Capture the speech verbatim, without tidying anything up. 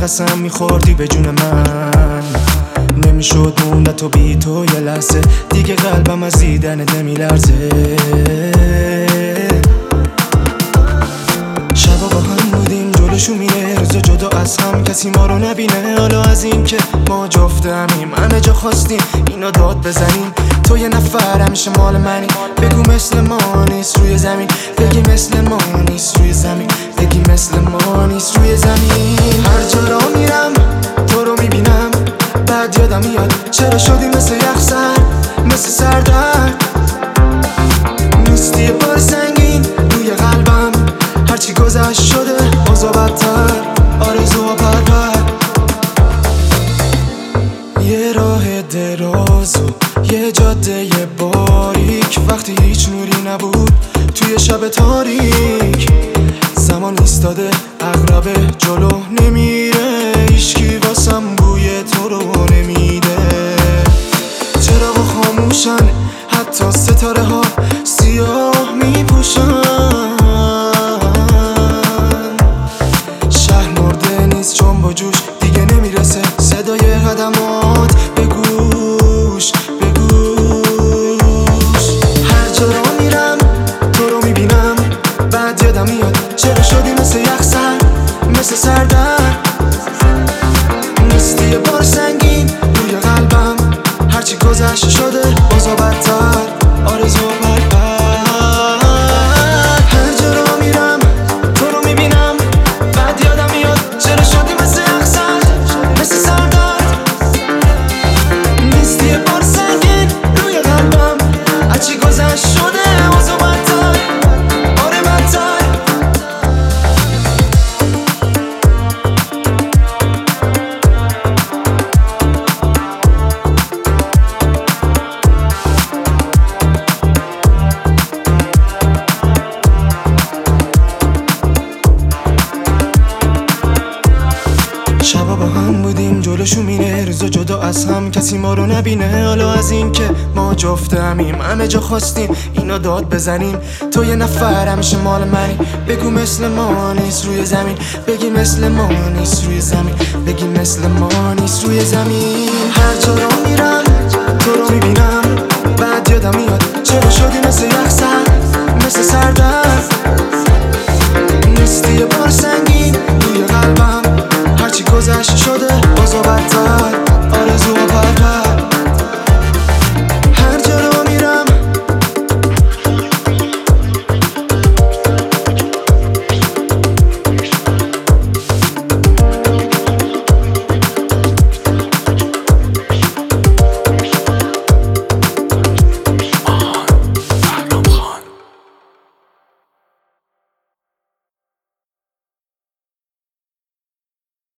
قسم میخوردی به جون من، نمیشد موند تو بی تو یه لحظه دیگه، قلبم از دیدنت نمیلرزه. شبا با هم بودیم جلوشو میره، روزا جدا از هم کسی ما رو نبینه. حالا از این که ما جفتمیم همه جا خواستیم اینو داد بزنیم، تو یه نفر همیشه مال منی. بگو مثل ما نیست روی زمین، بگی مثل ما نیست روی زمین، بگی مثل ما نیست روی زمین. هر جا را میرم تو رو میبینم، بعد یادم میاد چرا شدی مثل یخسر، مثل سردرد. نیستی یه بار سنگین روی قلبم، هرچی گذشت شده اوضاع بدتر، آرزوها پرپر. یه راه دراز و یه جاده باریک، وقتی هیچ نوری نبود توی شب تاریک. زمان ایستاده عقربه جلو نمیره، هیچکی واسم بوی تو رو نمیده. چراغ خاموشن حتی ستاره ها سیاه میپوشن، شهر مرده نیست چون با جوش دیگه نمیرسه صدای قدمات به گوش به گوش. هر جا را میرم تو رو میبینم، بعد یادم میاد چرا شدی مثل یخسر، مثل سردرد. نیستی یه بار سنگین روی قلبم، هرچی گذشت شده اوضاع بدتر، آرزو پرپر. هر جا را میرم تو رو میبینم، بعد یادم میاد چرا شدی مثل یخسر، مثل سردرد. نیستی یه بار سنگین روی قلبم، هرچی گذشت شده اوضاع بدتر، آره بدتر. شبا با هم بودیم جلوشو میره، روزا جدا از هم کسی ما رو نبینه. حالا از این که ما جفتمیم همه جا خواستیم اینو داد بزنیم، تو یه نفر همیشه مال منی. بگو مثل ما نیست روی زمین، بگی مثل ما نیست روی زمین، بگی مثل ما نیست روی زمین. هر جا رو میرم تو رو میبینم، بعد یادم میاد چرا شدی مثل یخسر، مثل سردرد. نیستی یه بار